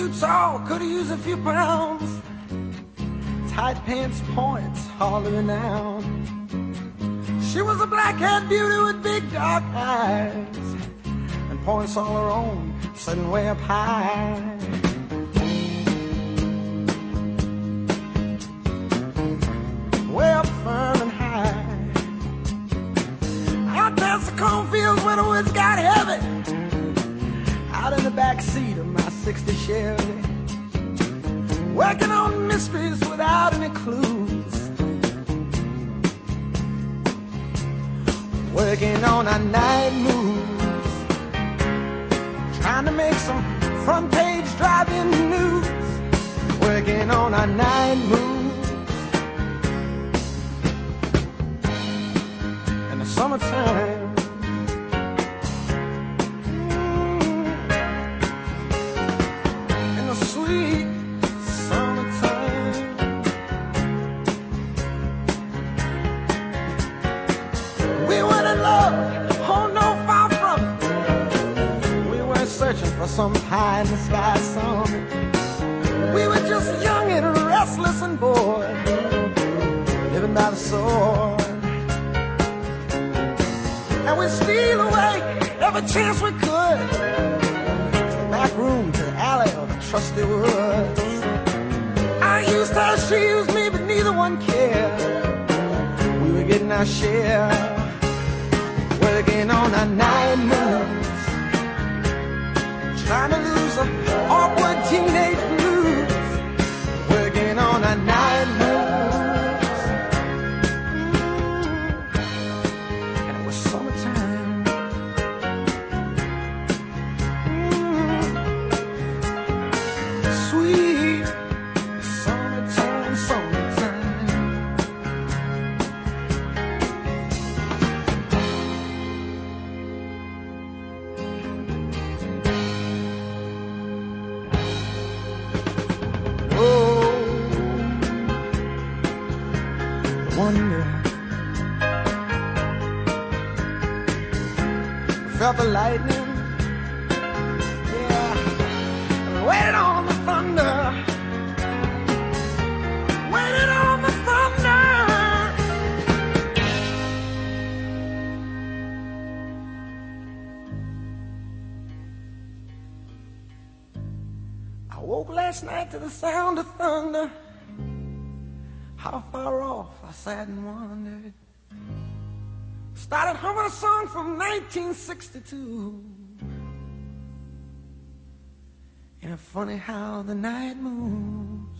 too tall, could've used a few pounds. Tight pants points, hardly renowned. She was a black-haired beauty with big dark eyes, and points all her own, sitting way up high. Way up firm and high. Out past the cornfields where the woods got heavy. Out in the back seat of my '60 Chevy, working on mysteries without any clues, working on our night moves, trying to make some front page driving news, working on our night moves. In the summertime, sweet summertime. We weren't in love, oh no, far from it. We weren't searching for some pie in the sky summit. We were just young and restless and bored, living by the sword. And we'd steal away every chance we could, to the back room, to the alley, or the trusty woods. I used her, she used me, but neither one cared. We were getting our share, working on our night moves, trying to lose the awkward teenage blues, working on our night moves. And it was summertime. Sweet summertime, summertime. Oh, the wonder. Felt the lightning. Yeah, waited on the thunder. Waited on the thunder. I woke last night to the sound of thunder. How far off I sat and wondered. Started humming a song from 1962. And it's funny how the night moves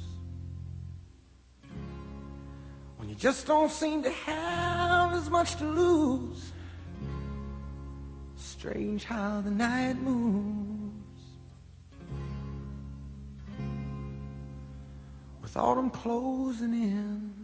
when you just don't seem to have as much to lose. Strange how the night moves with autumn closing in.